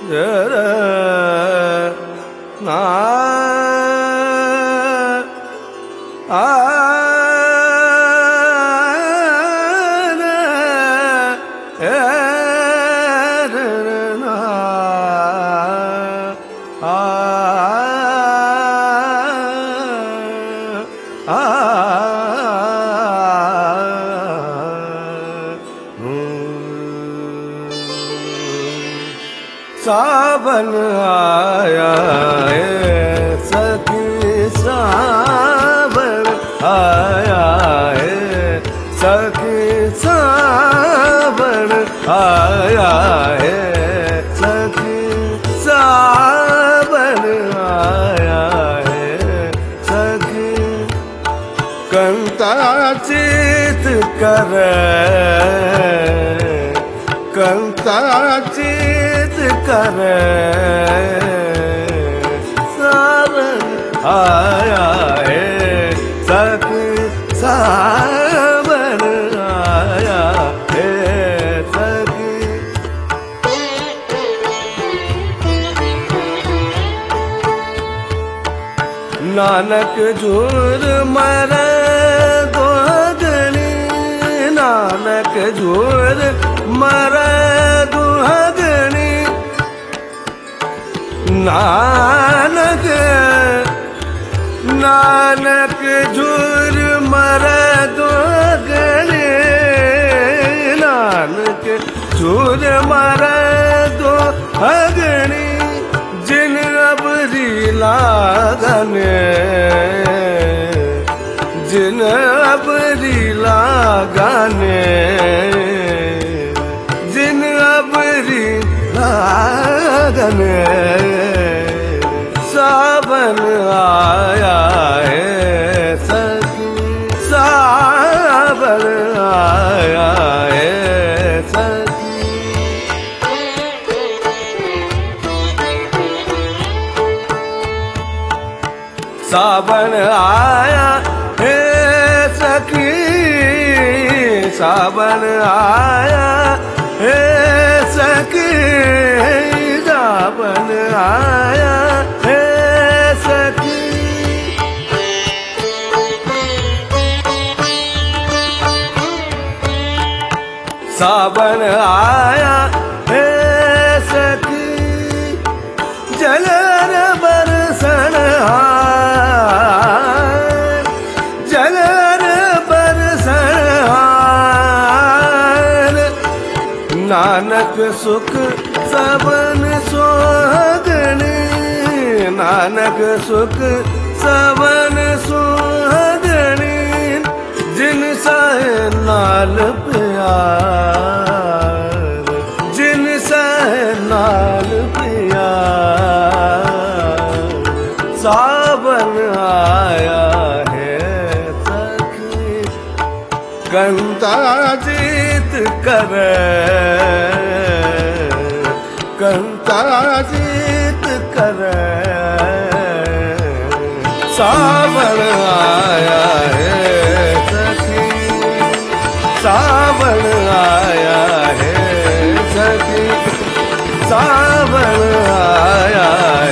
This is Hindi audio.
सावन आया है सखी सावन आया है सखी सावन आया है सखी सावन आया है सखी कंता चित करे कंता चित करे सावन आया है सखी सावन आया है सखी नानक झूर मरे दोगनी नानक झूर मरे दुहगनी नानक नानक झूर मरे दुहगनी नानक झूर मरे दुहगनी जिन अबरी लागने जिन अबरी लागने जिन अबरी लागने सावन आया है सखी सावन आया है सखी सावन आया है सखी सावन आया है सखी सावन आया है सखी सावन आया है सखी जलर बरसन जलर बरसन नानक सुख सबन सुहागनी नानक सुख सबन सुहागनी जिन साहे नाल प्यार जिन साहे नाल प्यार सावन आया है सखी कंता जीत करे कंता जीत करे सावन आया है सखी सावन आया है सखी सावन आया